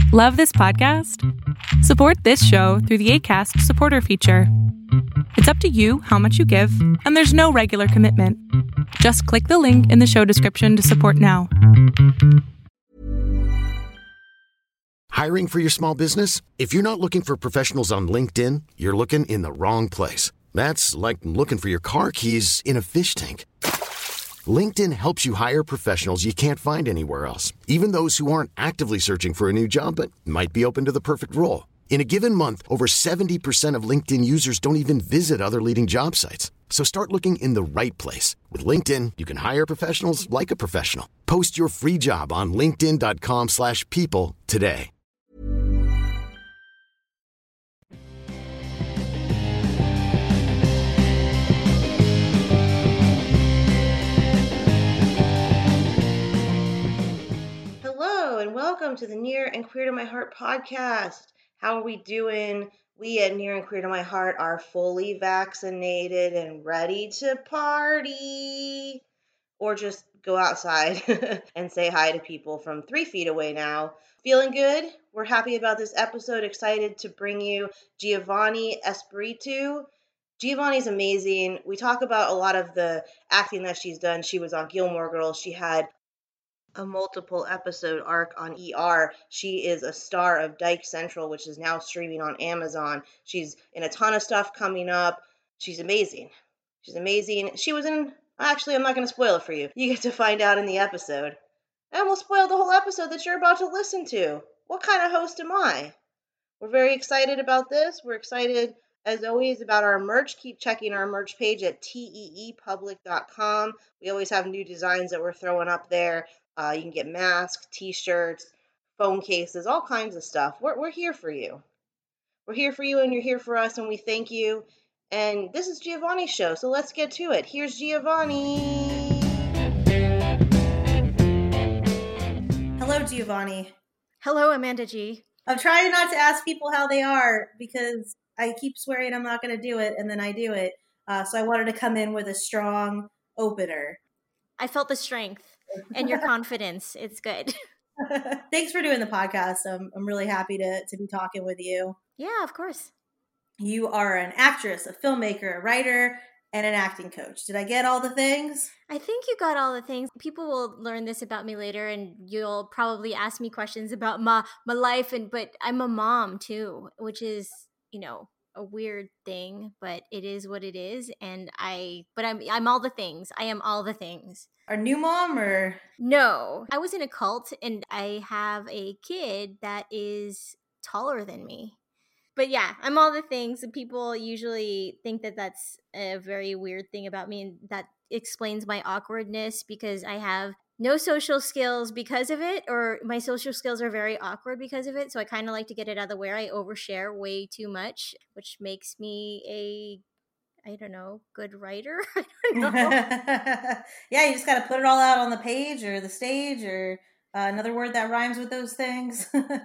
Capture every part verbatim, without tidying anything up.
Love this podcast? Support this show through the Acast supporter feature. It's up to you how much you give, and there's no regular commitment. Just click the link in the show description to support now. Hiring for your small business? If you're not looking for professionals on LinkedIn, you're looking in the wrong place. That's like looking for your car keys in a fish tank. LinkedIn helps you hire professionals you can't find anywhere else, even those who aren't actively searching for a new job but might be open to the perfect role. In a given month, over seventy percent of LinkedIn users don't even visit other leading job sites. So start looking in the right place. With LinkedIn, you can hire professionals like a professional. Post your free job on linkedin.com slash people today. Hello, and welcome to the Near and Queer to My Heart podcast. How are we doing? We at Near and Queer to My Heart are fully vaccinated and ready to party. Or just go outside and say hi to people from three feet away now. Feeling good? We're happy about this episode. Excited to bring you Giovanni Espiritu. Giovanni's amazing. We talk about a lot of the acting that she's done. She was on Gilmore Girls. She had a multiple episode arc on E R. She is a star of Dyke Central, which is now streaming on Amazon. She's in a ton of stuff coming up. She's amazing. She's amazing. She was in, actually, I'm not going to spoil it for you. You get to find out in the episode. And we'll spoil the whole episode that you're about to listen to. What kind of host am I? We're very excited about this. We're excited, as always, about our merch. Keep checking our merch page at tee public dot com. We always have new designs that we're throwing up there. Uh, you can get masks, t-shirts, phone cases, all kinds of stuff. We're we're here for you. We're here for you, and you're here for us, and we thank you. And this is Giovanni's show, so let's get to it. Here's Giovanni. Hello, Giovanni. Hello, Amanda G. I'm trying not to ask people how they are because I keep swearing I'm not going to do it, and then I do it. Uh, so I wanted to come in with a strong opener. I felt the strength and your confidence. It's good. Thanks for doing the podcast. I'm, I'm really happy to, to be talking with you. Yeah, of course. You are an actress, a filmmaker, a writer, and an acting coach. Did I get all the things? I think you got all the things. People will learn this about me later, and you'll probably ask me questions about my, my life. And but I'm a mom, too, which is, you know, a weird thing, but it is what it is. And I, but I'm, I'm all the things. I am all the things. A new mom or? No, I was in a cult and I have a kid that is taller than me. But yeah, I'm all the things. People usually think that that's a very weird thing about me. And that explains my awkwardness because I have no social skills because of it, or my social skills are very awkward because of it. So I kind of like to get it out of the way. I overshare way too much, which makes me a, I don't know, good writer. I don't know. Yeah, you just got to put it all out on the page or the stage or uh, another word that rhymes with those things.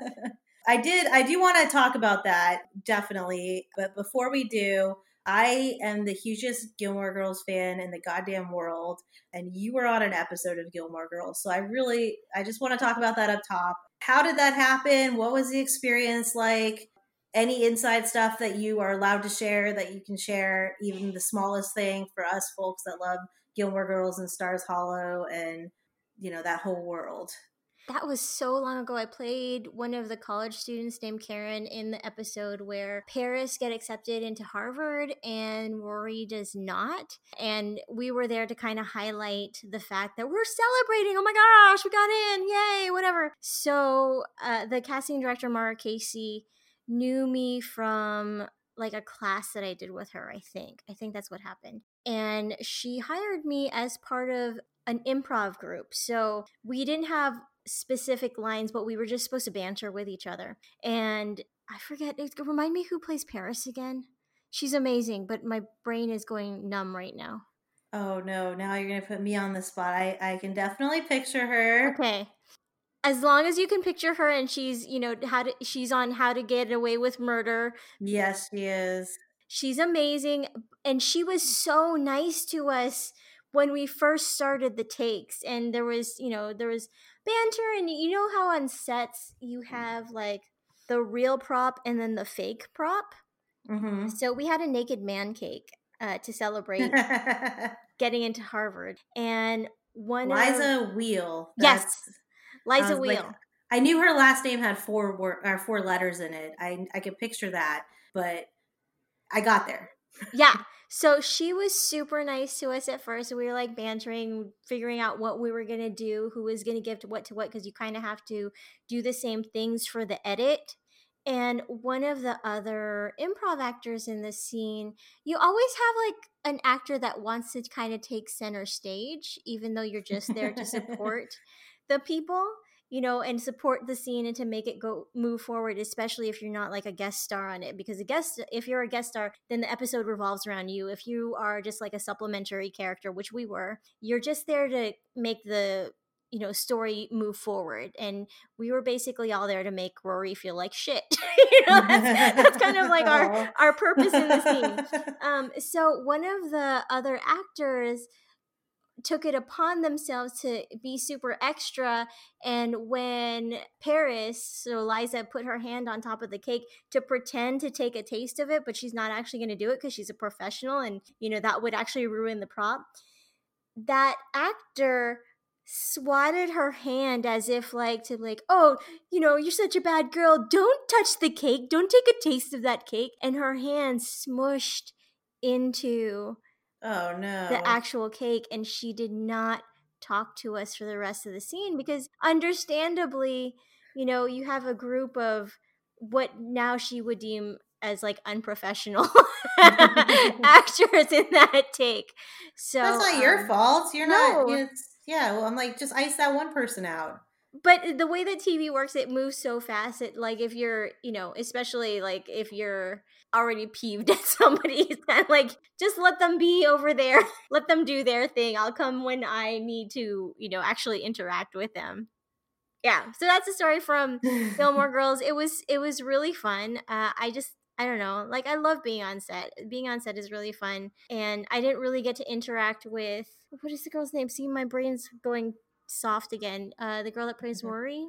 I did, I do want to talk about that, definitely. But before we do, I am the hugest Gilmore Girls fan in the goddamn world, and you were on an episode of Gilmore Girls. So I really, I just want to talk about that up top. How did that happen? What was the experience like? Any inside stuff that you are allowed to share that you can share, even the smallest thing for us folks that love Gilmore Girls and Stars Hollow and, you know, that whole world. That was so long ago. I played one of the college students named Karen in the episode where Paris get accepted into Harvard and Rory does not. And we were there to kind of highlight the fact that we're celebrating. Oh my gosh, we got in. Yay, whatever. So uh, the casting director, Mara Casey, knew me from like a class that I did with her, I think. I think that's what happened. And she hired me as part of an improv group. So we didn't have specific lines, but we were just supposed to banter with each other. And I forget, remind me who plays Paris again? She's amazing, but my brain is going numb right now. Oh no, now you're going to put me on the spot. I, I can definitely picture her. Okay. As long as you can picture her and she's, you know, how to, she's on How to Get Away with Murder. Yes, she is. She's amazing. And she was so nice to us when we first started the takes. And there was, you know, there was banter. And you know how on sets you have like the real prop and then the fake prop? Mm-hmm. So we had a naked man cake uh, to celebrate getting into Harvard. And one Liza of... Wheel. Yes, That's, Liza Wheel. Like, I knew her last name had four wor- or four letters in it. I I could picture that, but I got there. Yeah. So she was super nice to us at first. We were like bantering, figuring out what we were going to do, who was going to give to what to what, because you kind of have to do the same things for the edit. And one of the other improv actors in the scene, you always have like an actor that wants to kind of take center stage, even though you're just there to support the people, you know, and support the scene and to make it go move forward, especially if you're not like a guest star on it. Because a guest, if you're a guest star, then the episode revolves around you. If you are just like a supplementary character, which we were, you're just there to make the, you know, story move forward. And we were basically all there to make Rory feel like shit. You know, that's, that's kind of like our, our purpose in the scene. Um, so one of the other actors took it upon themselves to be super extra, and when Paris, so Liza, put her hand on top of the cake to pretend to take a taste of it, but she's not actually going to do it because she's a professional, and you know that would actually ruin the prop. That actor swatted her hand as if like to like, oh, you know, you're such a bad girl, don't touch the cake, don't take a taste of that cake, and her hand smushed into oh no the actual cake, and she did not talk to us for the rest of the scene because understandably, you know, you have a group of what now she would deem as like unprofessional actors in that take. So that's not um, your fault. You're no. not. It's, yeah, well, I'm like, just ice that one person out. But the way that T V works, it moves so fast. It like if you're, you know, especially like if you're already peeved at somebody, it's kind of like just let them be over there, let them do their thing. I'll come when I need to, you know, actually interact with them. Yeah, so that's the story from Gilmore Girls. It was it was really fun. Uh, I just I don't know, like I love being on set. Being on set is really fun, and I didn't really get to interact with what is the girl's name? See, my brain's going soft again. Uh, the girl that plays Rory,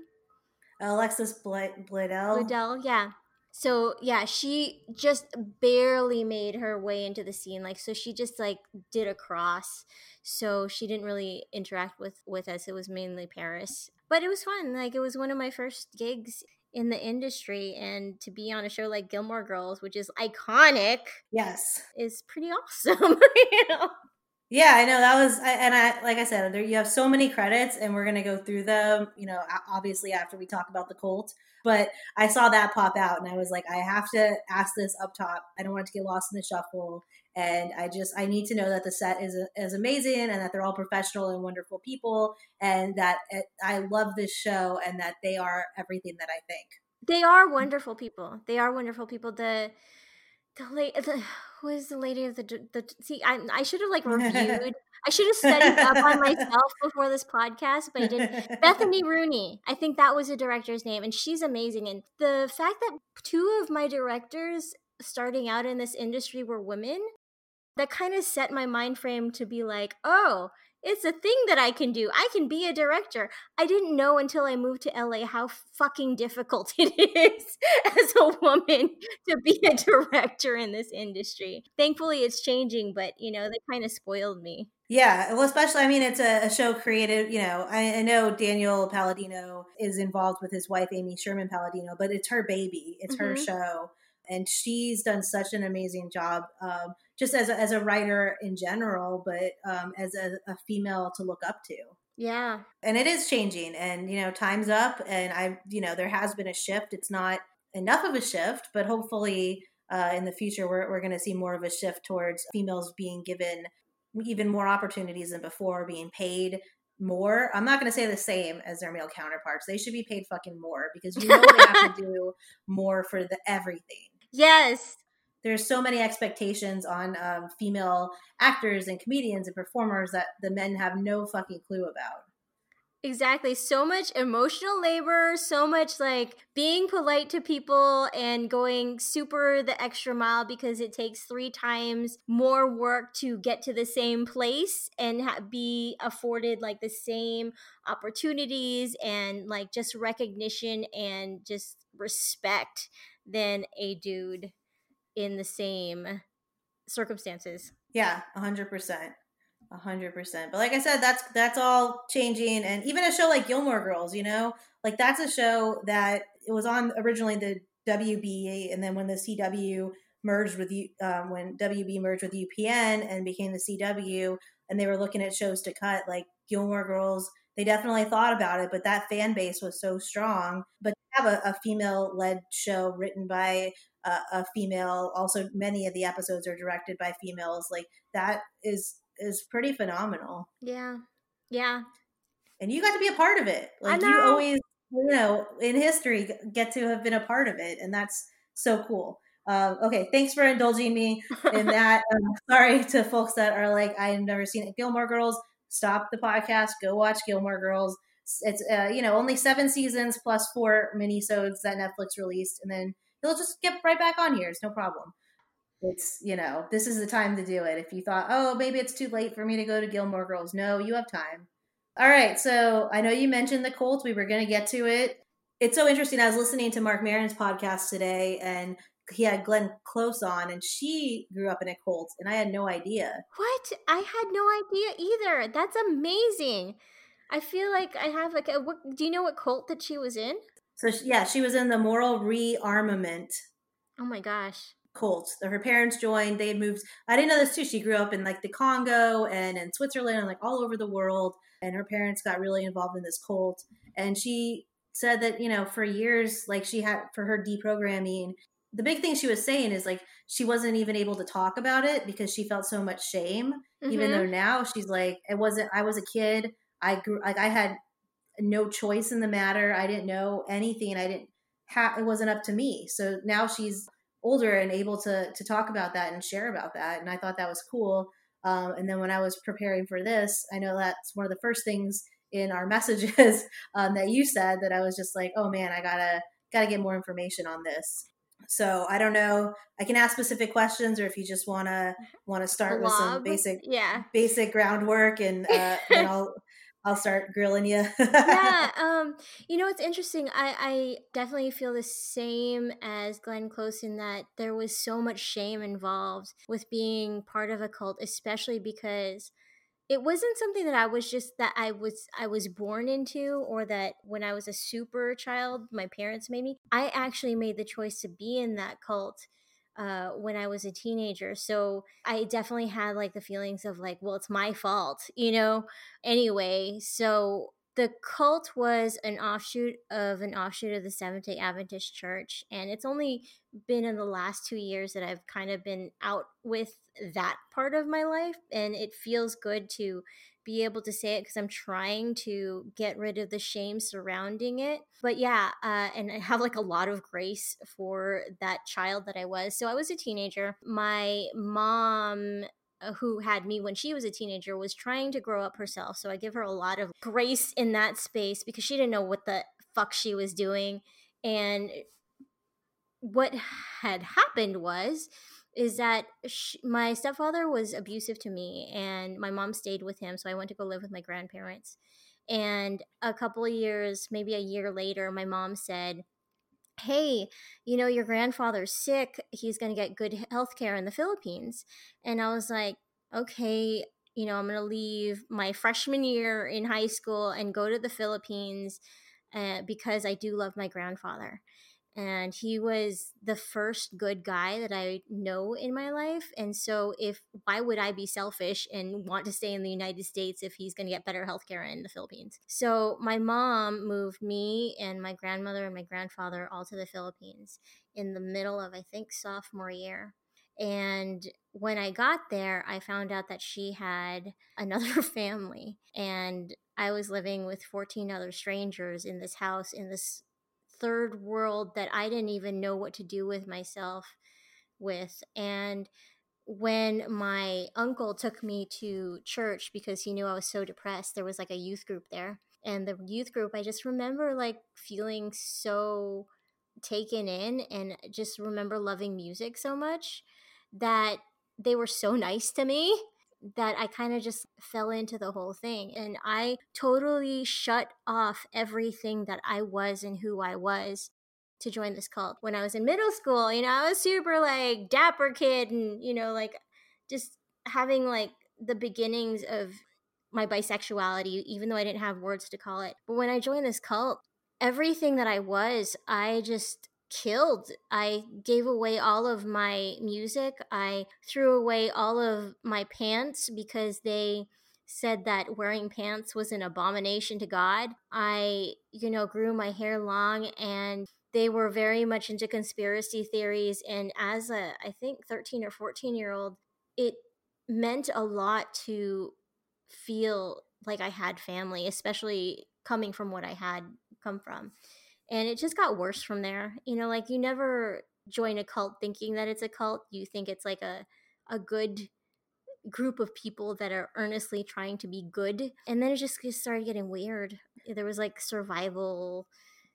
Alexis Bl- Bledel. Bledel, yeah. So yeah, she just barely made her way into the scene. Like, so she just like did a cross. So she didn't really interact with with us. It was mainly Paris, but it was fun. Like, it was one of my first gigs in the industry, and to be on a show like Gilmore Girls, which is iconic, yes, is pretty awesome. You know. Yeah, I know that was, and I, like I said, there, you have so many credits, and we're going to go through them, you know, obviously after we talk about the cult, but I saw that pop out, and I was like, I have to ask this up top. I don't want it to get lost in the shuffle, and I just, I need to know that the set is is amazing, and that they're all professional and wonderful people, and that it, I love this show, and that they are everything that I think. They are wonderful people. They are wonderful people. The The late, the, who is the lady of the, the see, I I should have like reviewed, I should have studied up on myself before this podcast, but I didn't. Bethany Rooney, I think that was the director's name, and she's amazing. And the fact that two of my directors starting out in this industry were women, that kind of set my mind frame to be like, oh, it's a thing that I can do. I can be a director. I didn't know until I moved to L A how fucking difficult it is as a woman to be a director in this industry. Thankfully, it's changing, but, you know, they kind of spoiled me. Yeah, well, especially, I mean, it's a, a show created, you know, I, I know Daniel Palladino is involved with his wife, Amy Sherman Palladino, but it's her baby. It's mm-hmm. her show. And she's done such an amazing job, um, just as a, as a writer in general, but um, as a, a female to look up to. Yeah. And it is changing, and, you know, time's up, and I, you know, there has been a shift. It's not enough of a shift, but hopefully uh, in the future, we're, we're going to see more of a shift towards females being given even more opportunities than before, being paid more. I'm not going to say the same as their male counterparts. They should be paid fucking more, because you know they have to do more for the everything. Yes. There's so many expectations on um, female actors and comedians and performers that the men have no fucking clue about. Exactly. So much emotional labor, so much like being polite to people and going super the extra mile because it takes three times more work to get to the same place and ha- be afforded like the same opportunities and like just recognition and just respect than a dude in the same circumstances. Yeah, a hundred percent. A hundred percent. But like I said, that's that's all changing. And even a show like Gilmore Girls, you know, like that's a show that it was on originally the W B, and then when the C W merged with U, um, when W B merged with U P N and became the C W, and they were looking at shows to cut, like Gilmore Girls, they definitely thought about it, but that fan base was so strong. But to have a, a female-led show written by a, a female, also many of the episodes are directed by females, like that is is pretty phenomenal. Yeah. Yeah. And you got to be a part of it. Like you always, you know, in history get to have been a part of it. And that's so cool. Um, okay. Thanks for indulging me in that. Um, sorry to folks that are like, I've never seen it. Gilmore Girls, stop the podcast, go watch Gilmore Girls. It's, uh, you know, only seven seasons plus four minisodes that Netflix released. And then you'll just get right back on here. It's no problem. It's, you know, this is the time to do it. If you thought, oh, maybe it's too late for me to go to Gilmore Girls. No, you have time. All right. So I know you mentioned the Colts. We were going to get to it. It's so interesting. I was listening to Mark Maron's podcast today, and he had Glenn Close on, and she grew up in a Colts, and I had no idea. What? I had no idea either. That's amazing. I feel like I have like a, what, do you know what cult that she was in? So yeah, she was in the Moral Rearmament. Oh my gosh. Colts. Her parents joined. They had moved. I didn't know this too. She grew up in like the Congo and in Switzerland and like all over the world. And her parents got really involved in this cult. And she said that, you know, for years, like she had for her deprogramming, the big thing she was saying is like she wasn't even able to talk about it because she felt so much shame. Mm-hmm. Even though now she's like, it wasn't, I was a kid. I grew like I had no choice in the matter. I didn't know anything. I didn't have, it wasn't up to me. So now she's older and able to to talk about that and share about that, and I thought that was cool. Um, and then when I was preparing for this, I know that's one of the first things in our messages um, that you said that I was just like, oh man, I gotta gotta get more information on this. So I don't know. I can ask specific questions, or if you just wanna wanna start Blob. with some basic yeah basic groundwork, and uh, then I'll. I'll start grilling you. yeah, um, you know, it's interesting. I, I definitely feel the same as Glenn Close in that there was so much shame involved with being part of a cult, especially because it wasn't something that I was just that I was I was born into, or that when I was a super child, my parents made me. I actually made the choice to be in that cult uh, when I was a teenager. So I definitely had like the feelings of like, well, it's my fault, you know, anyway. So the cult was an offshoot of an offshoot of the Seventh-day Adventist Church. And it's only been in the last two years that I've kind of been out with that part of my life. And it feels good to be able to say it because I'm trying to get rid of the shame surrounding it. But yeah, uh, and I have like a lot of grace for that child that I was. So I was a teenager. My mom, who had me when she was a teenager, was trying to grow up herself. So I give her a lot of grace in that space because she didn't know what the fuck she was doing. And what had happened was is that she, my stepfather was abusive to me, and my mom stayed with him. So I went to go live with my grandparents. And a couple of years, maybe a year later, my mom said, hey, you know, your grandfather's sick. He's going to get good health care in the Philippines. And I was like, okay, you know, I'm going to leave my freshman year in high school and go to the Philippines uh, because I do love my grandfather. And he was the first good guy that I know in my life. And so if, why would I be selfish and want to stay in the United States if he's going to get better healthcare in the Philippines? So my mom moved me and my grandmother and my grandfather all to the Philippines in the middle of, I think, sophomore year. And when I got there, I found out that she had another family. And I was living with fourteen other strangers in this house in this third world that I didn't even know what to do with myself with. And when my uncle took me to church because he knew I was so depressed, there was like a youth group there. and the youth group, I just remember like feeling so taken in, and just remember loving music so much that they were so nice to me that I kind of just fell into the whole thing. And I totally shut off everything that I was and who I was to join this cult. When I was in middle school, you know, I was super like dapper kid, and, you know, like just having like the beginnings of my bisexuality, even though I didn't have words to call it. But when I joined this cult, everything that I was, I just killed. I gave away all of my music. I threw away all of my pants because they said that wearing pants was an abomination to God. I, you know, grew my hair long, and they were very much into conspiracy theories. And as a, I think, thirteen or fourteen year old, it meant a lot to feel like I had family, especially coming from what I had come from. And it just got worse from there. You know, like you never join a cult thinking that it's a cult. You think it's like a, a good group of people that are earnestly trying to be good. And then it just started getting weird. There was like survival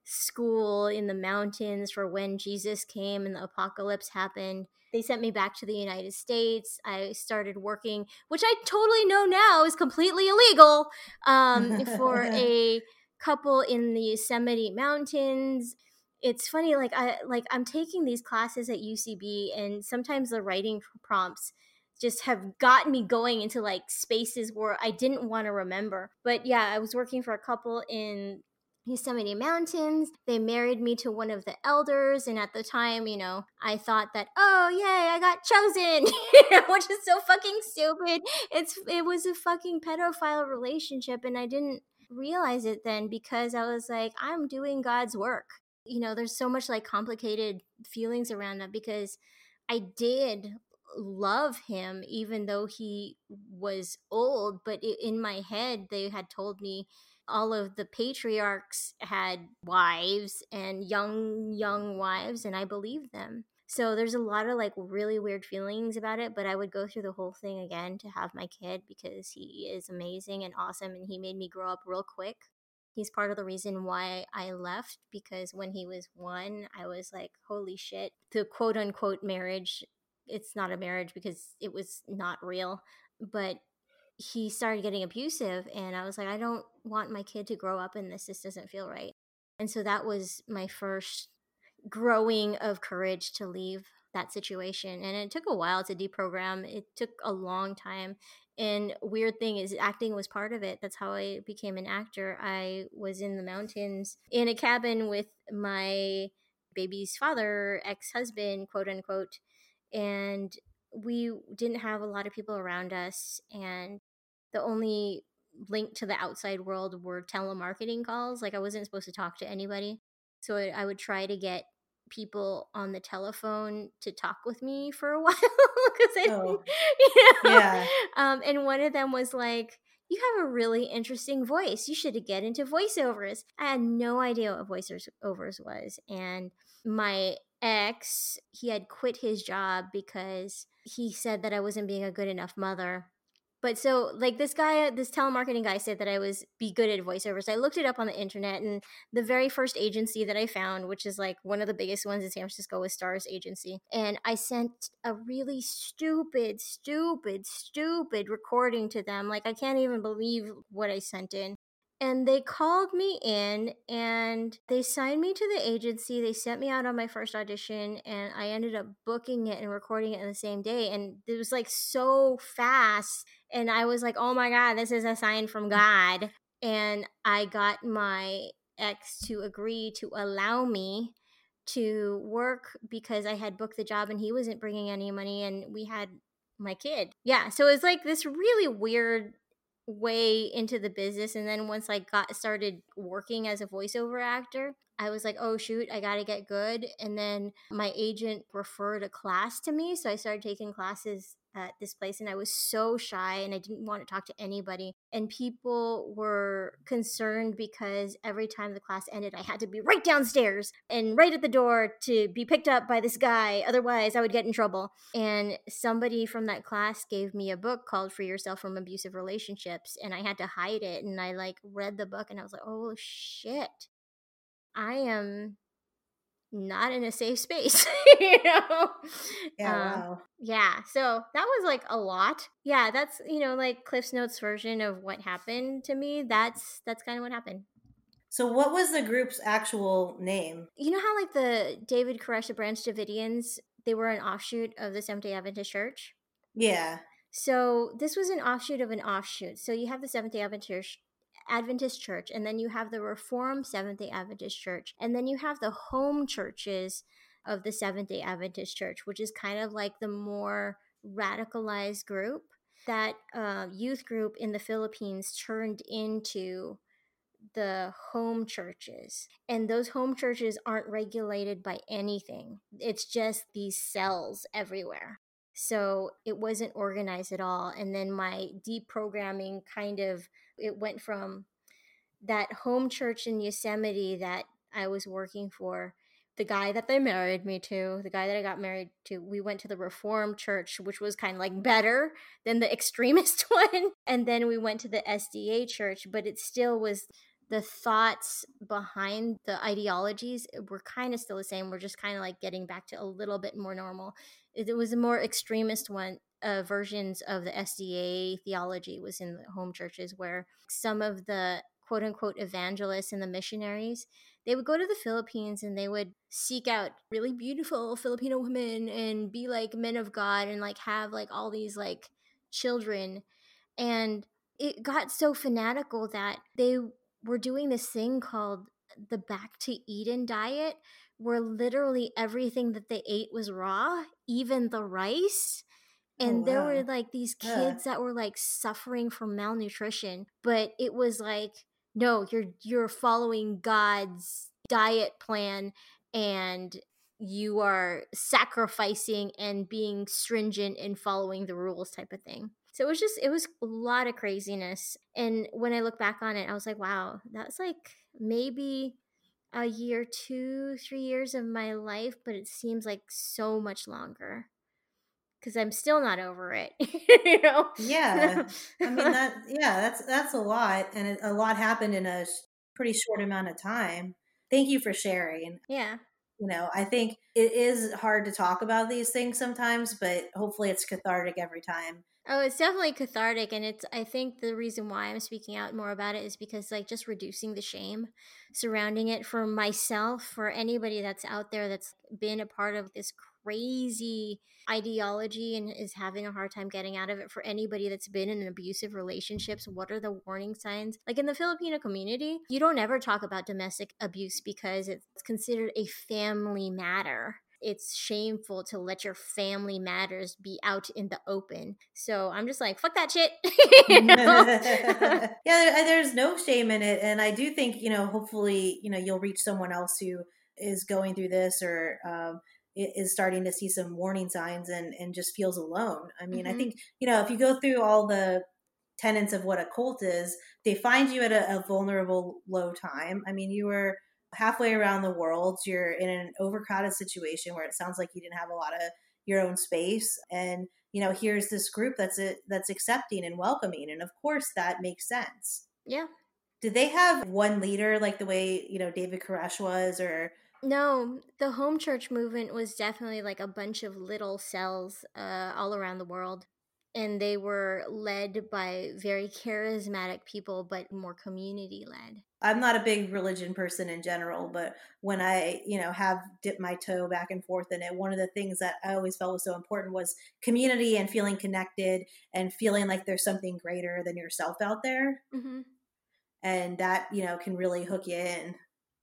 school in the mountains for when Jesus came and the apocalypse happened. They sent me back to the United States. I started working, which I totally know now is completely illegal, um, for a couple in the Yosemite Mountains. It's funny, like I like I'm taking these classes at U C B, and sometimes the writing prompts just have gotten me going into like spaces where I didn't want to remember. But yeah, I was working for a couple in Yosemite Mountains. They married me to one of the elders, and at the time, you know, I thought that, oh yay, I got chosen, you know, which is so fucking stupid. It's it was a fucking pedophile relationship, and I didn't realize it then because I was like, I'm doing God's work. You know, there's so much like complicated feelings around that because I did love him even though he was old, but in my head they had told me all of the patriarchs had wives and young young wives, and I believed them. So there's a lot of like really weird feelings about it, but I would go through the whole thing again to have my kid because he is amazing and awesome, and he made me grow up real quick. He's part of the reason why I left, because when he was one, I was like, holy shit, the quote unquote marriage, it's not a marriage because it was not real, but he started getting abusive, and I was like, I don't want my kid to grow up in this. This doesn't feel right. And so that was my first growing of courage to leave that situation. And it took a while to deprogram. It took a long time. And weird thing is, acting was part of it. That's how I became an actor. I was in the mountains in a cabin with my baby's father, ex-husband, quote unquote. And we didn't have a lot of people around us. And the only link to the outside world were telemarketing calls. Like I wasn't supposed to talk to anybody. So I would try to get people on the telephone to talk with me for a while because I Oh. didn't, you know. Yeah. Um, and one of them was like, you have a really interesting voice. You should get into voiceovers. I had no idea what voiceovers was. And my ex, he had quit his job because he said that I wasn't being a good enough mother. But so, like, this guy, this telemarketing guy said that I was be good at voiceovers. I looked it up on the internet, and the very first agency that I found, which is like one of the biggest ones in San Francisco, was Stars Agency. And I sent a really stupid, stupid, stupid recording to them. Like, I can't even believe what I sent in. And they called me in and they signed me to the agency. They sent me out on my first audition, and I ended up booking it and recording it in the same day. And it was like so fast. And I was like, oh my God, this is a sign from God. And I got my ex to agree to allow me to work because I had booked the job and he wasn't bringing any money, and we had my kid. Yeah. So it was like this really weird way into the business. And then once I got started working as a voiceover actor, I was like, oh shoot, I gotta get good. And then my agent referred a class to me, so I started taking classes at this place, and I was so shy and I didn't want to talk to anybody. And people were concerned because every time the class ended, I had to be right downstairs and right at the door to be picked up by this guy. Otherwise, I would get in trouble. And somebody from that class gave me a book called Free Yourself from Abusive Relationships, and I had to hide it. And I like read the book and I was like, oh shit, I am not in a safe space, you know? Yeah, Um, wow. yeah, so that was like a lot. Yeah, that's, you know, like Cliff's Notes version of what happened to me. That's that's kind of what happened. So what was the group's actual name? You know how like the David Koresh, the Branch Davidians, they were an offshoot of the Seventh-day Adventist Church? Yeah. So this was an offshoot of an offshoot. So you have the Seventh-day Adventist Adventist Church, and then you have the Reformed Seventh-day Adventist Church, and then you have the home churches of the Seventh-day Adventist Church, which is kind of like the more radicalized group. That uh, youth group in the Philippines turned into the home churches, and those home churches aren't regulated by anything. It's just these cells everywhere. So it wasn't organized at all. And then my deprogramming kind of, it went from that home church in Yosemite that I was working for, the guy that they married me to, the guy that I got married to, we went to the Reformed Church, which was kind of like better than the extremist one. And then we went to the S D A Church, but it still was, the thoughts behind the ideologies were kind of still the same. We're just kind of like getting back to a little bit more normal. It, it was a more extremist one. Uh, versions of the S D A theology was in the home churches, where some of the quote unquote evangelists and the missionaries, they would go to the Philippines and they would seek out really beautiful Filipino women and be like men of God and like have like all these like children. And it got so fanatical that they were doing this thing called the Back to Eden diet, where literally everything that they ate was raw, even the rice. And Oh, there wow. were like these kids Yeah. that were like suffering from malnutrition, but it was like, no, you're you're following God's diet plan and you are sacrificing and being stringent and following the rules type of thing. So it was just, it was a lot of craziness. And when I look back on it, I was like, wow, that's like maybe a year, two, three years of my life, but it seems like so much longer. Because I'm still not over it, you know? Yeah. I mean, that, yeah, that's, that's a lot. And it, a lot happened in a sh- pretty short amount of time. Thank you for sharing. Yeah. You know, I think it is hard to talk about these things sometimes, but hopefully it's cathartic every time. Oh, it's definitely cathartic. And it's, I think the reason why I'm speaking out more about it is because like just reducing the shame surrounding it for myself, for anybody that's out there that's been a part of this crazy ideology and is having a hard time getting out of it, for anybody that's been in abusive relationships. What are the warning signs? Like in the Filipino community, you don't ever talk about domestic abuse because it's considered a family matter. It's shameful to let your family matters be out in the open. So I'm just like, fuck that shit. You know? Yeah, there, there's no shame in it. And I do think, you know, hopefully, you know, you'll reach someone else who is going through this or um, is starting to see some warning signs and, and just feels alone. I mean, Mhm. I think, you know, if you go through all the tenets of what a cult is, they find you at a, a vulnerable, low time. I mean, you were halfway around the world. You're in an overcrowded situation where it sounds like you didn't have a lot of your own space. And, you know, here's this group that's it, that's accepting and welcoming. And of course that makes sense. Yeah. Did they have one leader like the way, you know, David Koresh was, or? No, the home church movement was definitely like a bunch of little cells uh, all around the world. And they were led by very charismatic people, but more community led. I'm not a big religion person in general, but when I, you know, have dipped my toe back and forth in it, one of the things that I always felt was so important was community and feeling connected and feeling like there's something greater than yourself out there. Mm-hmm. And that, you know, can really hook you in.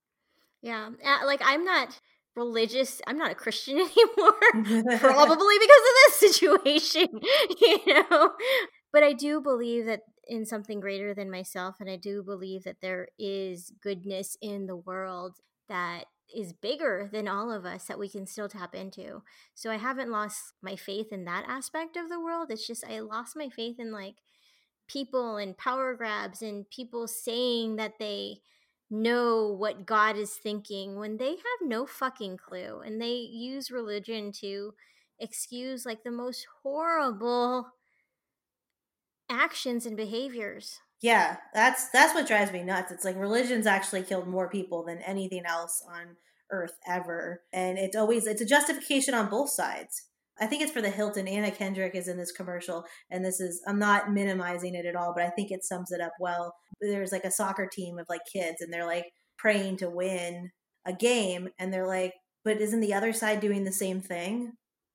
Yeah. Uh, like I'm not religious. I'm not a Christian anymore, probably because of this situation, you know? But I do believe that in something greater than myself, and I do believe that there is goodness in the world that is bigger than all of us that we can still tap into. So I haven't lost my faith in that aspect of the world. It's just I lost my faith in like people and power grabs and people saying that they know what God is thinking when they have no fucking clue, and they use religion to excuse like the most horrible actions and behaviors. Yeah, that's that's what drives me nuts. It's like religion's actually killed more people than anything else on earth ever. And it's always it's a justification on both sides. I think it's for the Hilton. Anna Kendrick is in this commercial, and this is, I'm not minimizing it at all, but I think it sums it up well. There's like a soccer team of like kids, and they're like praying to win a game, and they're like, but isn't the other side doing the same thing?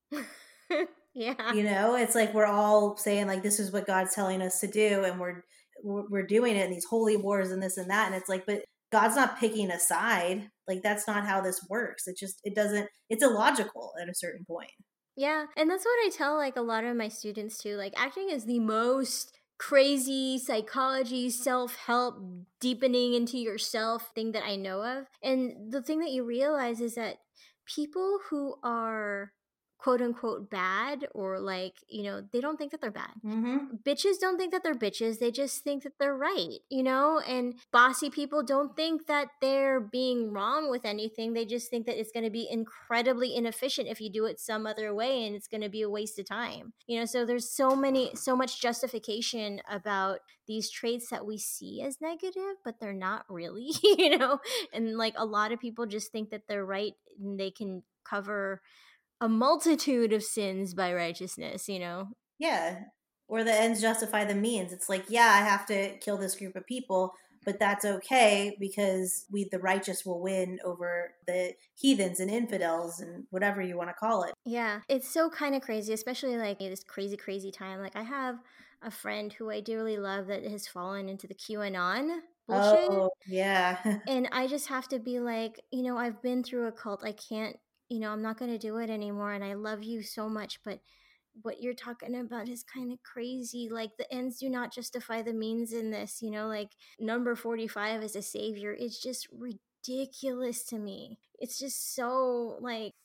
Yeah. You know, it's like we're all saying like, this is what God's telling us to do, and we're we're doing it in these holy wars and this and that. And it's like, but God's not picking a side. Like, that's not how this works. It just, it doesn't, it's illogical at a certain point. Yeah. And that's what I tell like a lot of my students too. Like, acting is the most crazy psychology, self-help, deepening into yourself thing that I know of. And the thing that you realize is that people who are quote unquote bad, or like, you know, they don't think that they're bad. Mm-hmm. Bitches don't think that they're bitches. They just think that they're right, you know? And bossy people don't think that they're being wrong with anything. They just think that it's going to be incredibly inefficient if you do it some other way, and it's going to be a waste of time. You know, so there's so many, so much justification about these traits that we see as negative, but they're not really, you know? And like a lot of people just think that they're right and they can cover a multitude of sins by righteousness, you know? Yeah. Or the ends justify the means. It's like, yeah, I have to kill this group of people, but that's okay because we, the righteous, will win over the heathens and infidels and whatever you want to call it. Yeah. It's so kind of crazy, especially like this crazy, crazy time. Like, I have a friend who I dearly love that has fallen into the QAnon bullshit. Oh, yeah. And I just have to be like, you know, I've been through a cult. I can't, you know, I'm not going to do it anymore. And I love you so much, but what you're talking about is kind of crazy. Like, the ends do not justify the means in this, you know, like number forty-five as a savior. It's just ridiculous to me. It's just so like,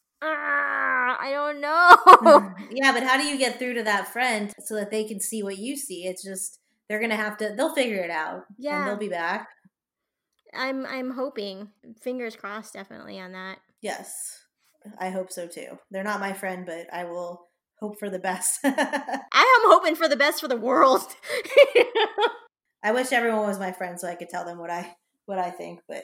ah, I don't know. Yeah, but how do you get through to that friend so that they can see what you see? It's just, they're going to have to, they'll figure it out. Yeah. And they'll be back. I'm, I'm hoping, fingers crossed, definitely on that. Yes. I hope so too. They're not my friend, but I will hope for the best. I am hoping for the best for the world. I wish everyone was my friend so I could tell them what I what I think. But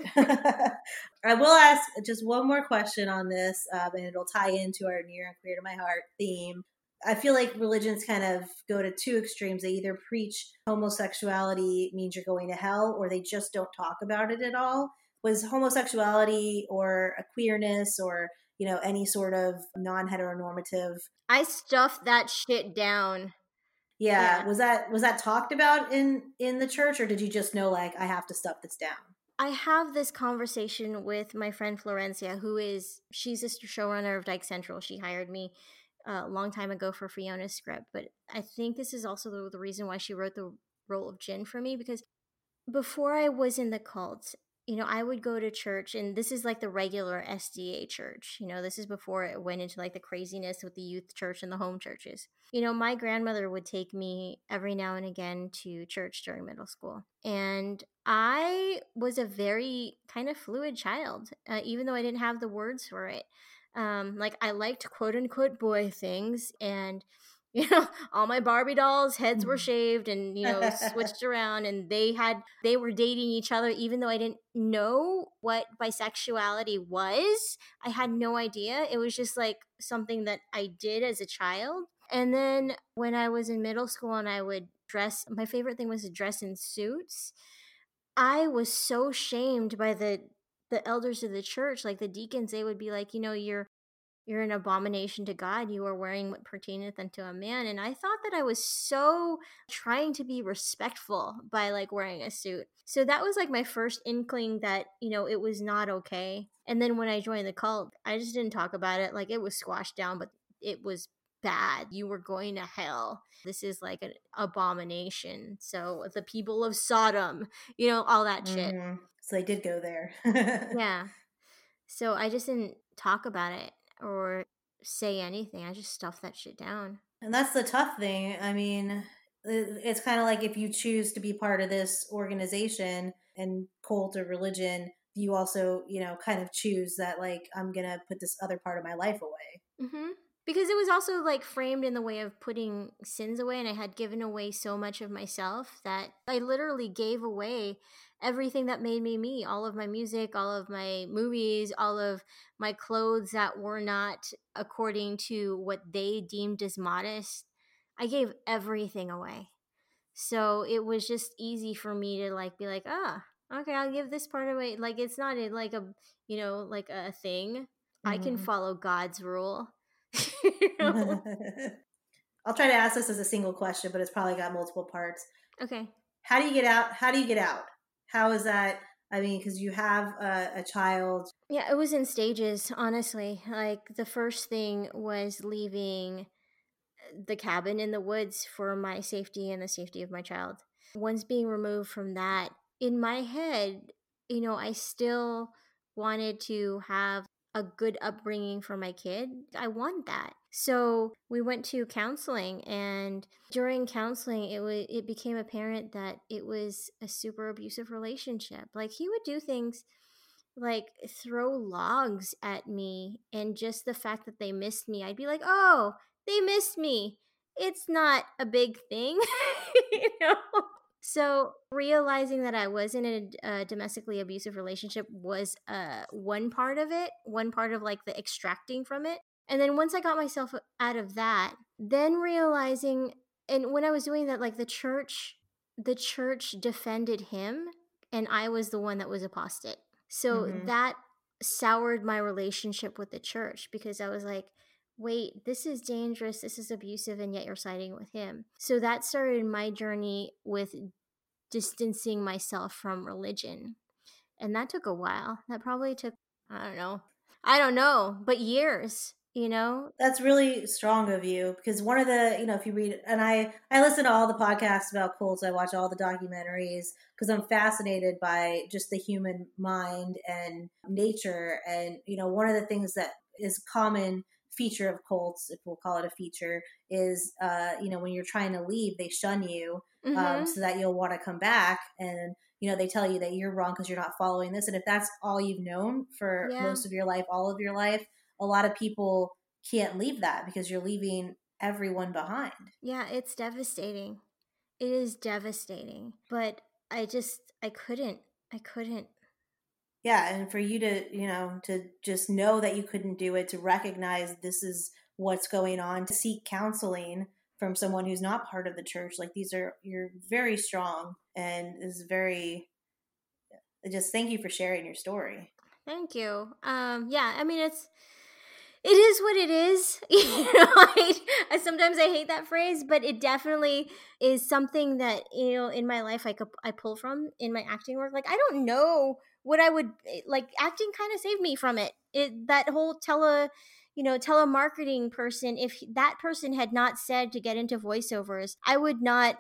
I will ask just one more question on this, um, and it'll tie into our near and queer to my heart theme. I feel like religions kind of go to two extremes. They either preach homosexuality means you're going to hell, or they just don't talk about it at all. Was homosexuality or a queerness or, you know, any sort of non-heteronormative? I stuffed that shit down. Yeah. Yeah. Was that was that talked about in in the church, or did you just know like I have to stuff this down? I have this conversation with my friend Florencia, who is she's a showrunner of Dyke Central. She hired me a long time ago for Fiona's script, but I think this is also the, the reason why she wrote the role of Jin for me, because before I was in the cult, you know, I would go to church, and this is like the regular S D A church. You know, this is before it went into like the craziness with the youth church and the home churches. You know, my grandmother would take me every now and again to church during middle school. And I was a very kind of fluid child, uh, even though I didn't have the words for it. Um, like, I liked quote unquote boy things, and you know, all my Barbie dolls' heads were shaved and, you know, switched around, and they had, they were dating each other, even though I didn't know what bisexuality was. I had no idea. It was just like something that I did as a child. And then when I was in middle school and I would dress, my favorite thing was to dress in suits. I was so shamed by the, the elders of the church, like the deacons. They would be like, you know, you're, You're an abomination to God. You are wearing what pertaineth unto a man. And I thought that I was so trying to be respectful by like wearing a suit. So that was like my first inkling that, you know, it was not okay. And then when I joined the cult, I just didn't talk about it. Like, it was squashed down, but it was bad. You were going to hell. This is like an abomination. So the people of Sodom, you know, all that shit. Mm-hmm. So they did go there. Yeah. So I just didn't talk about it or say anything. I just stuffed that shit down. And that's the tough thing. I mean, it's kind of like if you choose to be part of this organization and cult or religion, you also, you know, kind of choose that, like, I'm going to put this other part of my life away. Mm-hmm. Because it was also like framed in the way of putting sins away, and I had given away so much of myself that I literally gave away everything that made me me, all of my music, all of my movies, all of my clothes that were not according to what they deemed as modest. I gave everything away. So it was just easy for me to like be like, ah, okay, I'll give this part away. Like, it's not a, like a, you know, like a thing. Mm-hmm. I can follow God's rule. You know? I'll try to ask this as a single question, but it's probably got multiple parts. Okay. How do you get out? How do you get out? How is that? I mean, because you have a, a child. Yeah, it was in stages, honestly. Like, the first thing was leaving the cabin in the woods for my safety and the safety of my child. Once being removed from that, in my head, you know, I still wanted to have a good upbringing for my kid. I want that. So we went to counseling, and during counseling, it was it became apparent that it was a super abusive relationship. Like, he would do things like throw logs at me, and just the fact that they missed me, I'd be like, oh, they missed me. It's not a big thing, you know? So realizing that I was in a, a domestically abusive relationship was uh, one part of it, one part of like the extracting from it. And then once I got myself out of that, then realizing, and when I was doing that, like the church, the church defended him, and I was the one that was apostate. So mm-hmm. that soured my relationship with the church, because I was like, wait, this is dangerous, this is abusive, and yet you're siding with him. So that started my journey with distancing myself from religion. And that took a while. That probably took, I don't know, I don't know, but years, you know? That's really strong of you, because one of the, you know, if you read, and I, I listen to all the podcasts about cults, I watch all the documentaries, because I'm fascinated by just the human mind and nature. And, you know, one of the things that is common feature of cults, if we'll call it a feature, is, uh, you know, when you're trying to leave, they shun you mm-hmm. um, so that you'll want to come back. And, you know, they tell you that you're wrong because you're not following this. And if that's all you've known for yeah. most of your life, all of your life, a lot of people can't leave that because you're leaving everyone behind. Yeah, it's devastating. It is devastating. But I just, I couldn't, I couldn't. Yeah, and for you to, you know, to just know that you couldn't do it, to recognize this is what's going on, to seek counseling from someone who's not part of the church, like these are, you're very strong, and is very, just thank you for sharing your story. Thank you. Um, yeah, I mean, it's, it is what it is. You know, I, I sometimes I hate that phrase, but it definitely is something that, you know, in my life I could, I pull from in my acting work. Like, I don't know what I would, like, acting kind of saved me from it. It that whole tele, you know, telemarketing person, if that person had not said to get into voiceovers, I would not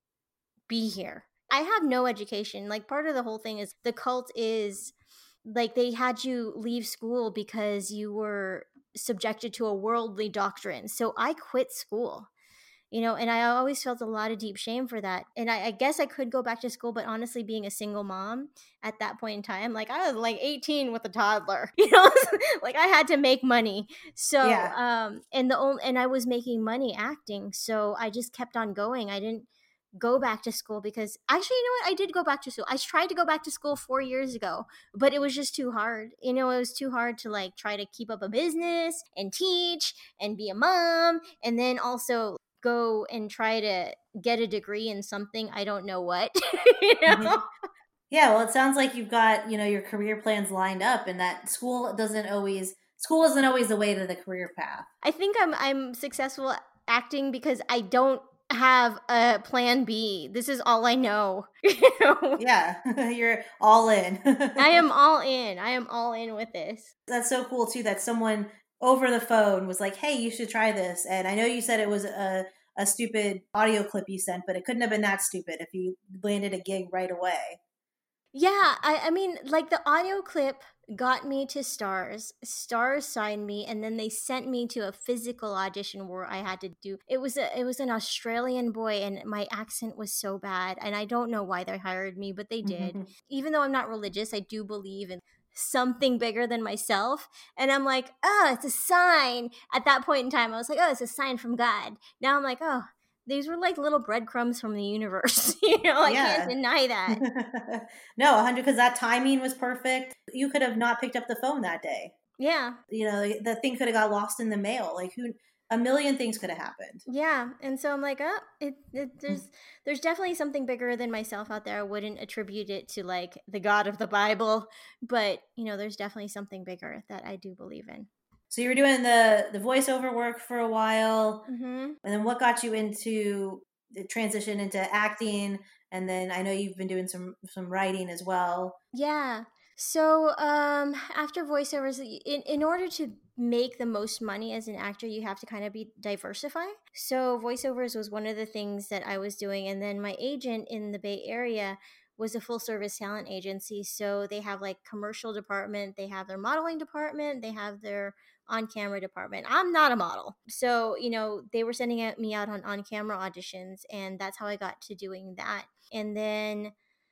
be here. I have no education. Like, part of the whole thing is the cult is, like, they had you leave school because you were subjected to a worldly doctrine. So I quit school, you know, and I always felt a lot of deep shame for that. And I, I guess I could go back to school, but honestly, being a single mom at that point in time, like, I was like eighteen with a toddler, you know, like, I had to make money. So, yeah. um, and the only, and I was making money acting. So I just kept on going. I didn't go back to school because actually, you know what? I did go back to school. I tried to go back to school four years ago, but it was just too hard. You know, it was too hard to like try to keep up a business and teach and be a mom, and then also go and try to get a degree in something. I don't know what, you know? Mm-hmm. Yeah. Well, it sounds like you've got, you know, your career plans lined up, and that school doesn't always, school isn't always the way to the career path. I think I'm, I'm successful acting because I don't have a plan B. This is all I know. You know? Yeah, you're all in. I am all in. I am all in with this. That's so cool too that someone over the phone was like, hey, you should try this. And I know you said it was a, a stupid audio clip you sent, but it couldn't have been that stupid if you landed a gig right away. Yeah, I, I mean, like the audio clip, got me to Stars. Stars signed me, and then they sent me to a physical audition where I had to do. It was a it was an Australian boy, and my accent was so bad, and I don't know why they hired me, but they did. Even though I'm not religious, I do believe in something bigger than myself, and I'm like, oh, it's a sign. At that point in time, I was like, oh, it's a sign from God. Now I'm like, oh, these were like little breadcrumbs from the universe. You know, I Yeah. can't deny that. No, one hundred, because that timing was perfect. You could have not picked up the phone that day. Yeah. You know, the thing could have got lost in the mail. Like, who, a million things could have happened. Yeah. And so I'm like, oh, it, it there's there's definitely something bigger than myself out there. I wouldn't attribute it to like the God of the Bible, but you know, there's definitely something bigger that I do believe in. So you were doing the the voiceover work for a while, Mm-hmm. and then what got you into the transition into acting? And then I know you've been doing some some writing as well. Yeah. So um, after voiceovers, in, in order to make the most money as an actor, you have to kind of be diversify. So voiceovers was one of the things that I was doing. And then my agent in the Bay Area was a full service talent agency. So they have like commercial department, they have their modeling department, they have their on camera department. I'm not a model. So, you know, they were sending me out on on camera auditions, and that's how I got to doing that. And then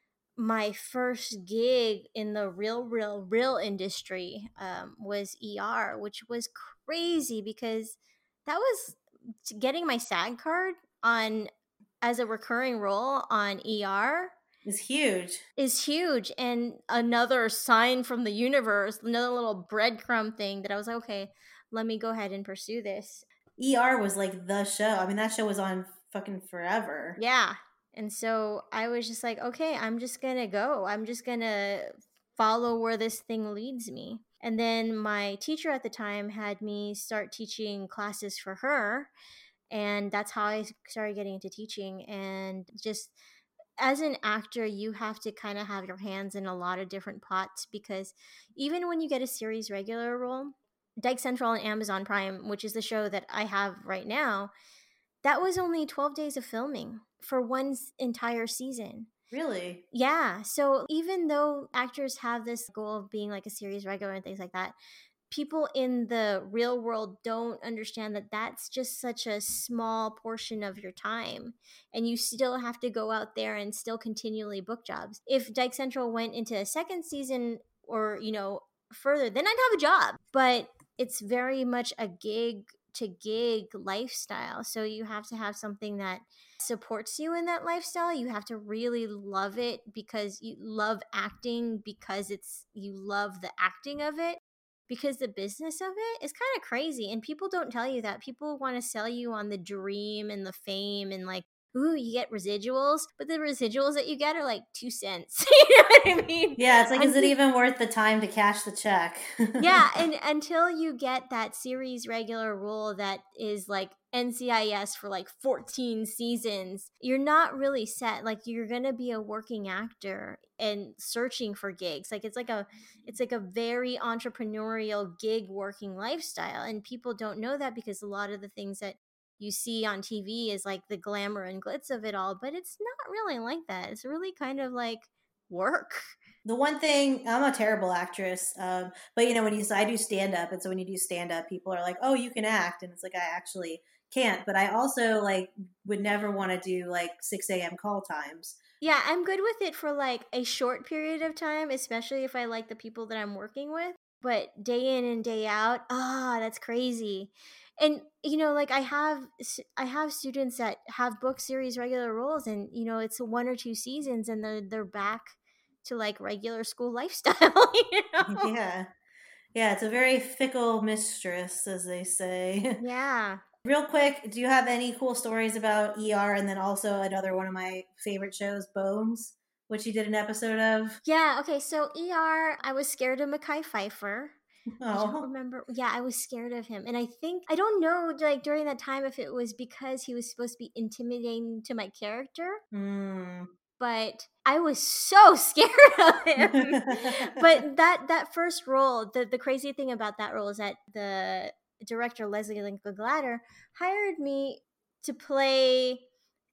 my first gig in the real, real, real industry um, was E R, which was crazy because that was getting my SAG card on as a recurring role on E R. It's huge. Is huge. And another sign from the universe, another little breadcrumb thing that I was like, okay, let me go ahead and pursue this. E R was like the show. I mean, that show was on fucking forever. Yeah. And so I was just like, okay, I'm just going to go. I'm just going to follow where this thing leads me. And then my teacher at the time had me start teaching classes for her. And that's how I started getting into teaching. And just as an actor, you have to kind of have your hands in a lot of different pots, because even when you get a series regular role, Dyke Central and Amazon Prime, which is the show that I have right now, that was only twelve days of filming for one entire season. Really? Yeah. So even though actors have this goal of being like a series regular and things like that, people in the real world don't understand that that's just such a small portion of your time, and you still have to go out there and still continually book jobs. If Dyke Central went into a second season or, you know, further, then I'd have a job. But it's very much a gig to gig lifestyle. So you have to have something that supports you in that lifestyle. You have to really love it because you love acting, because it's you love the acting of it, because the business of it is kind of crazy. And people don't tell you that. People want to sell you on the dream and the fame and like, ooh, you get residuals, but the residuals that you get are like two cents. You know what I mean? Yeah, it's like, until, is it even worth the time to cash the check? Yeah, and until you get that series regular role that is like N C I S for like fourteen seasons, you're not really set. Like, you're gonna be a working actor and searching for gigs. Like it's like a it's like a very entrepreneurial gig working lifestyle, and people don't know that because a lot of the things that you see on T V is like the glamour and glitz of it all, but it's not really like that. It's really kind of like work. The one thing, I'm a terrible actress, um, but you know, when you I do stand up, and so when you do stand up, people are like, "Oh, you can act," and it's like I actually can't. But I also like would never want to do like six a.m. call times. Yeah, I'm good with it for like a short period of time, especially if I like the people that I'm working with. But day in and day out, ah, that's crazy. And you know, like I have I have students that have booked series regular roles, and you know, it's one or two seasons and they're they're back to like regular school lifestyle. You know? Yeah. Yeah, it's a very fickle mistress, as they say. Yeah. Real quick, do you have any cool stories about E R? And then also another one of my favorite shows, Bones, which you did an episode of. Yeah, okay, so E R, I was scared of Mekhi Phifer. Oh. I don't remember. Yeah, I was scared of him. And I think, I don't know, like during that time, if it was because he was supposed to be intimidating to my character. Mm. But I was so scared of him. But that that first role, the, the crazy thing about that role is that the director, Leslie Lincoln Glatter, hired me to play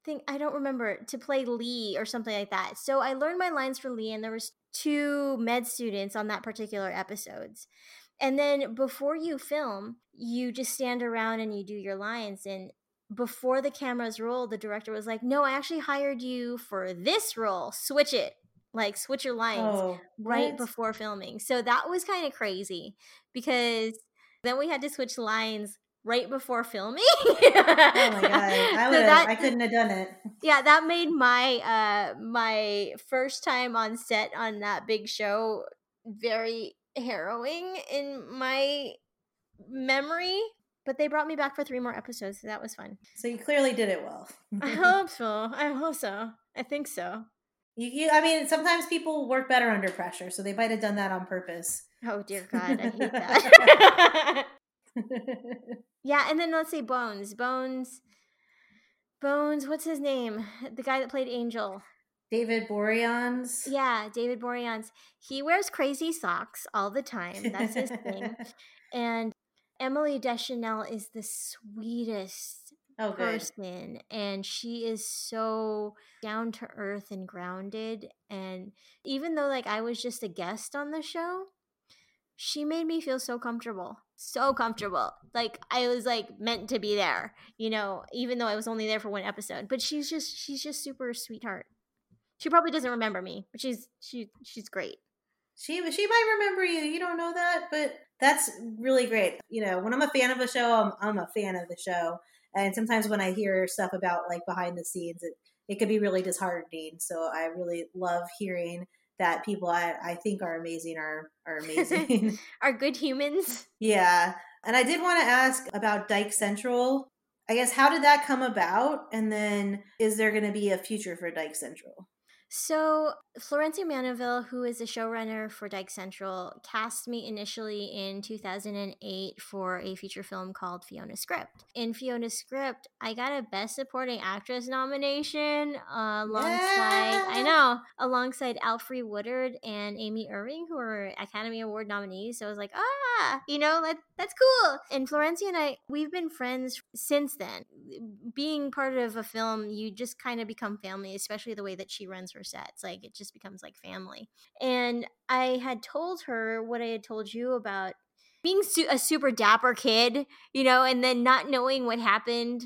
think, I don't remember, to play Lee or something like that. So I learned my lines for Lee, and there was two med students on that particular episodes. And then before you film, you just stand around and you do your lines. And before the cameras roll, the director was like, no, I actually hired you for this role. Switch it. Like, switch your lines Oh, right what? before filming. So that was kind of crazy, because then we had to switch lines right before filming. Oh my God. I would So have, that, I couldn't have done it. yeah, that made my uh my first time on set on that big show very harrowing in my memory. But they brought me back for three more episodes, so that was fun. So you clearly did it well. I hope so. I hope so. I think so. You, you, I mean, sometimes people work better under pressure, so they might have done that on purpose. Oh dear God, I hate that. Yeah, and then let's say Bones. Bones. Bones, what's his name? The guy that played Angel. David Boreanaz. Yeah, David Boreanaz. He wears crazy socks all the time. That's his thing. And Emily Deschanel is the sweetest Oh, good. person, and she is so down to earth and grounded. And even though like I was just a guest on the show, she made me feel so comfortable. So comfortable. Like I was like meant to be there, you know, even though I was only there for one episode. But she's just she's just super sweetheart. She probably doesn't remember me, but she's she she's great. She she might remember you. You don't know that, but that's really great. You know, when I'm a fan of a show, I'm I'm a fan of the show. And sometimes when I hear stuff about like behind the scenes, it, it could be really disheartening. So I really love hearing that people I, I think are amazing are are amazing. Are good humans. Yeah. And I did want to ask about Dyke Central. I guess, how did that come about? And then is there going to be a future for Dyke Central? So Florencia Maniville, who is a showrunner for Dyke Central, cast me initially in two thousand eight for a feature film called Fiona Script. In Fiona Script, I got a Best Supporting Actress nomination uh, alongside, Yeah. I know, alongside Alfre Woodard and Amy Irving, who are Academy Award nominees. So I was like, ah, you know, that, that's cool. And Florencia and I, we've been friends since then. Being part of a film, you just kind of become family, especially the way that she runs her sets. Like it just becomes like family. And I had told her what I had told you about being su- a super dapper kid, you know, and then not knowing what happened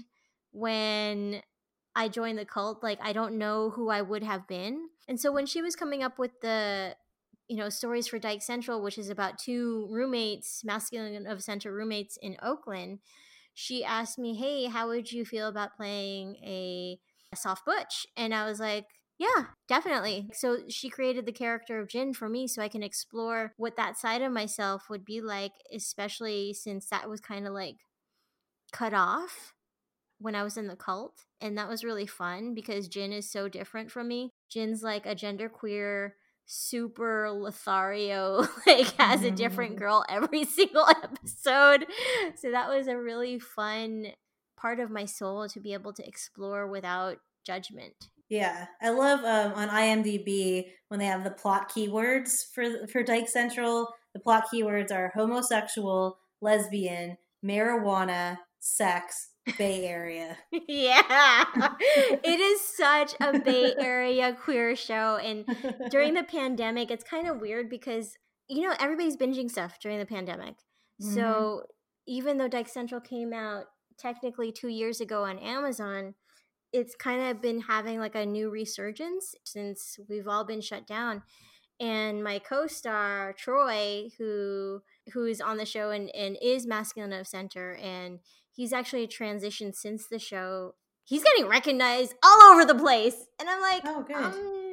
when I joined the cult. Like I don't know who I would have been. And so when she was coming up with the, you know, Stories for Dyke Central, which is about two roommates, masculine of center roommates in Oakland, she asked me, hey, how would you feel about playing a soft butch? And I was like, yeah, definitely. So she created the character of Jin for me so I can explore what that side of myself would be like, especially since that was kind of like cut off when I was in the cult. And that was really fun because Jin is so different from me. Jin's like a genderqueer, super Lothario, like has a different girl every single episode. So that was a really fun part of my soul to be able to explore without judgment. Yeah, I love um, on IMDb when they have the plot keywords for for Dyke Central. The plot keywords are homosexual, lesbian, marijuana, sex, Bay Area. Yeah, it is such a Bay Area queer show. And during the pandemic, it's kind of weird because, you know, everybody's binging stuff during the pandemic. Mm-hmm. So even though Dyke Central came out technically two years ago on Amazon, it's kind of been having like a new resurgence since we've all been shut down. And my co-star Troy, who who is on the show and, and is masculine of center, and he's actually transitioned since the show. He's getting recognized all over the place, and I'm like, oh, good. I'm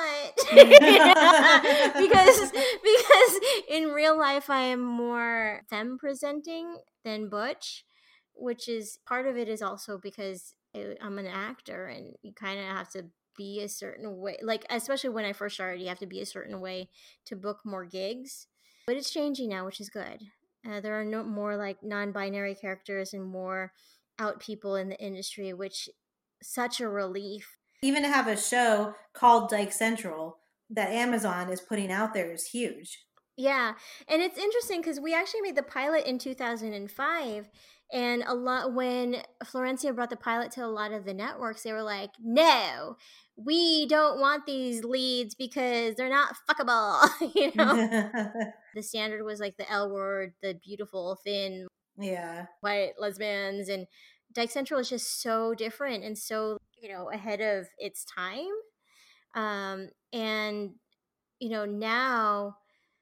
not, because because in real life I am more femme presenting than butch, which is part of it is also because I'm an actor, and you kind of have to be a certain way, like especially when I first started, you have to be a certain way to book more gigs. But it's changing now, which is good. Uh, there are no more like non-binary characters and more out people in the industry, which such a relief. Even to have a show called Dyke Central that Amazon is putting out there is huge. Yeah. And it's interesting because we actually made the pilot in two thousand five. And a lot when Florencia brought the pilot to a lot of the networks, they were like, no, we don't want these leads because they're not fuckable. You know, the standard was like the L word, the beautiful, thin, yeah, white lesbians. And Dyke Central is just so different and so, you know, ahead of its time. Um, and, you know, now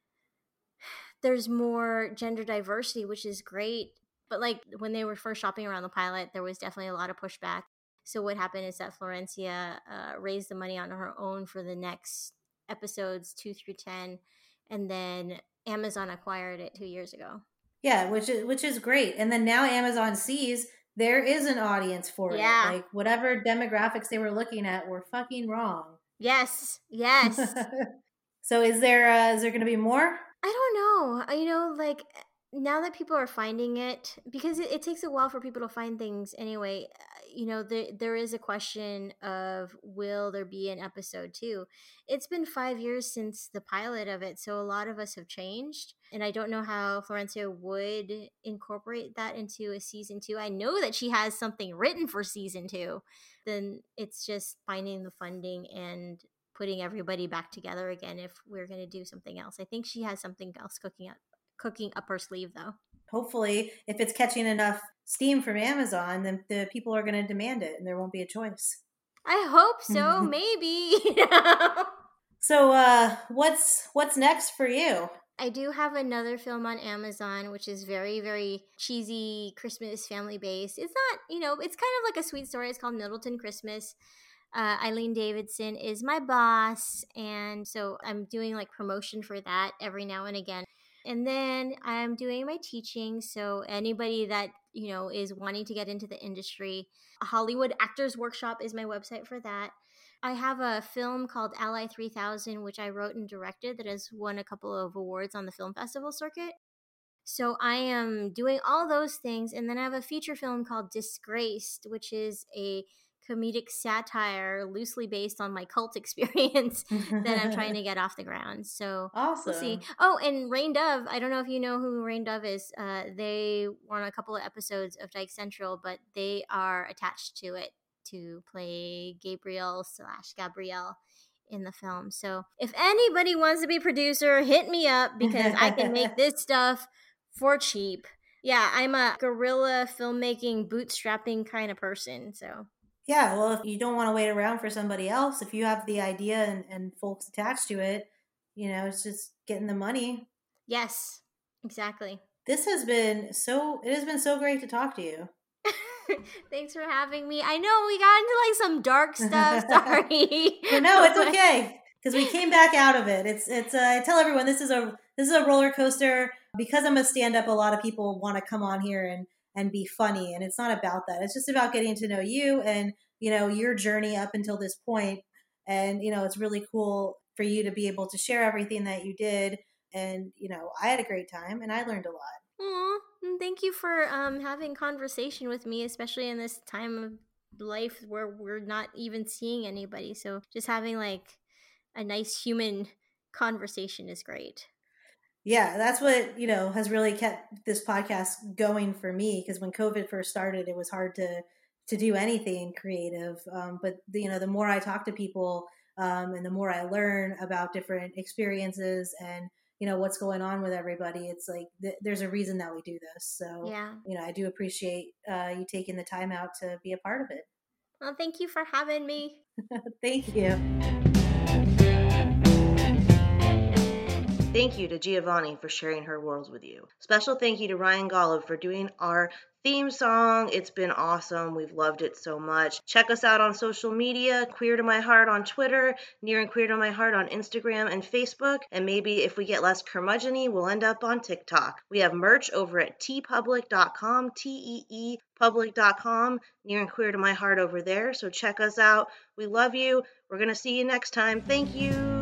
there's more gender diversity, which is great. But like when they were first shopping around the pilot, there was definitely a lot of pushback. So what happened is that Florencia uh, raised the money on her own for the next episodes two through ten, and then Amazon acquired it two years ago. Yeah, which is which is great. And then now Amazon sees there is an audience for Yeah. it. Like whatever demographics they were looking at were fucking wrong. Yes, yes. So is there uh, is there going to be more? I don't know. You know, like now that people are finding it, because it, it takes a while for people to find things anyway, you know, there, there is a question of will there be an episode two? It's been five years since the pilot of it, so a lot of us have changed. And I don't know how Florencia would incorporate that into a season two. I know that she has something written for season two. Then it's just finding the funding and putting everybody back together again if we're going to do something else. I think she has something else cooking up cooking up her sleeve though. Hopefully, if it's catching enough steam from Amazon, then the people are going to demand it and there won't be a choice. I hope so. Maybe. So uh what's what's next for you? I do have another film on Amazon, which is very, very cheesy Christmas family based. It's not, you know, it's kind of like a sweet story. It's called Middleton Christmas. Uh, Eileen Davidson is my boss, and so I'm doing like promotion for that every now and again. And then I'm doing my teaching, so anybody that, you know, is wanting to get into the industry, Hollywood Actors Workshop is my website for that. I have a film called Ally three thousand, which I wrote and directed, that has won a couple of awards on the film festival circuit. So I am doing all those things, and then I have a feature film called Disgraced, which is a comedic satire loosely based on my cult experience that I'm trying to get off the ground. So awesome. We'll see. Oh, and Rain Dove. I don't know if you know who Rain Dove is. Uh, they were on a couple of episodes of Dyke Central, but they are attached to it to play Gabriel slash Gabrielle in the film. So if anybody wants to be producer, hit me up because I can make this stuff for cheap. Yeah, I'm a guerrilla filmmaking, bootstrapping kind of person. So yeah, well, if you don't want to wait around for somebody else, if you have the idea and, and folks attached to it, you know, it's just getting the money. Yes, exactly. This has been so, it has been so great to talk to you. Thanks for having me. I know we got into like some dark stuff. Sorry. But no, it's okay because we came back out of it. It's it's. Uh, I tell everyone this is a this is a roller coaster. Because I'm a stand-up, a lot of people want to come on here and and be funny, and it's not about that. It's just about getting to know you and, you know, your journey up until this point. And, you know, it's really cool for you to be able to share everything that you did. And, you know, I had a great time and I learned a lot. Aw, thank you for um, having conversation with me, especially in this time of life where we're not even seeing anybody. So just having like a nice human conversation is great. Yeah, that's what, you know, has really kept this podcast going for me. Because when COVID first started, it was hard to to do anything creative. Um, but, the, you know, the more I talk to people um, and the more I learn about different experiences and, you know, what's going on with everybody, it's like th- there's a reason that we do this. So, yeah. you know, I do appreciate uh, you taking the time out to be a part of it. Well, thank you for having me. Thank you. Thank you to Giovanni for sharing her worlds with you. Special thank you to Ryan Golub for doing our theme song. It's been awesome. We've loved it so much. Check us out on social media, Queer to My Heart on Twitter, Near and Queer to My Heart on Instagram and Facebook, and maybe if we get less curmudgeon-y, we'll end up on TikTok. We have merch over at tee public dot com, T E E public dot com, Near and Queer to My Heart over there, so check us out. We love you. We're going to see you next time. Thank you.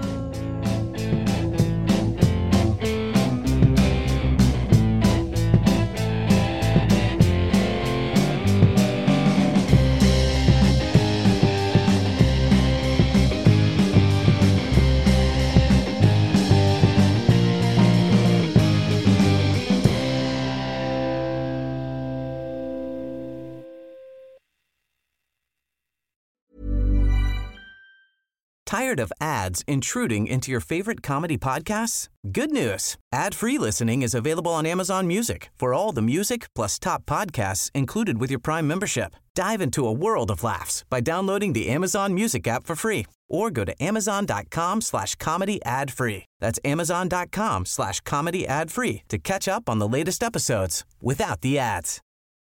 Tired of ads intruding into your favorite comedy podcasts? Good news. Ad-free listening is available on Amazon Music for all the music plus top podcasts included with your Prime membership. Dive into a world of laughs by downloading the Amazon Music app for free or go to amazon.com slash comedy ad free. That's amazon.com slash comedy ad free to catch up on the latest episodes without the ads.